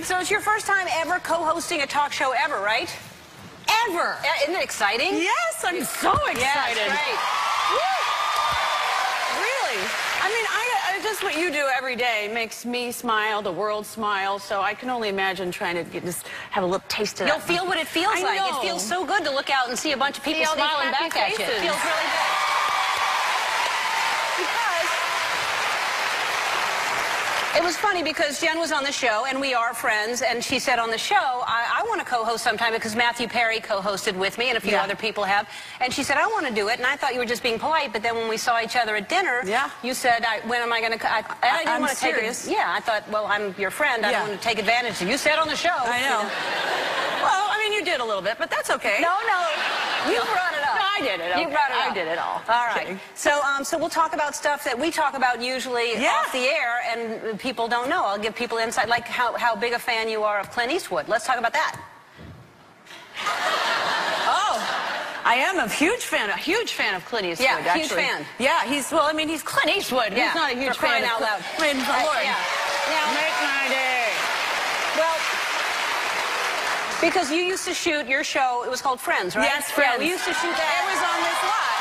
So it's your first time ever co-hosting a talk show ever, right? Ever. Isn't it exciting? Yes, I'm so excited. Yes, right. Really? I mean, just what you do every day makes me smile, the world smiles, so I can only imagine trying to just have a little taste of that. You'll feel what it feels like. know. It feels so good to look out and see a bunch of people smiling back at you. It feels really good. It was funny because Jen was on the show, and we are friends, and she said on the show, I want to co-host sometime because Matthew Perry co-hosted with me, and a few other people have. And she said, I want to do it, and I thought you were just being polite, but then when we saw each other at dinner, you said, when am I going to... I didn't want to take it. Yeah, I thought, well, I'm your friend. I don't want to take advantage. You said on the show. I know. Well, I mean, you did a little bit, but that's okay. No, you brought it up. No, I did it. Okay. You brought it up. I did it all. All right. So we'll talk about stuff that we talk about usually off the air, and people don't know. I'll give people insight, like how big a fan you are of Clint Eastwood. Let's talk about that. Oh, I am a huge fan of Clint Eastwood. Yeah, actually. huge fan. Yeah, he's Clint Eastwood. Yeah, he's not a huge crying fan out loud. I mean, Lord. Yeah. Make my day. Well, because you used to shoot your show, it was called Friends, right? Yes, Friends. Yeah, we used to shoot that. It was on this lot.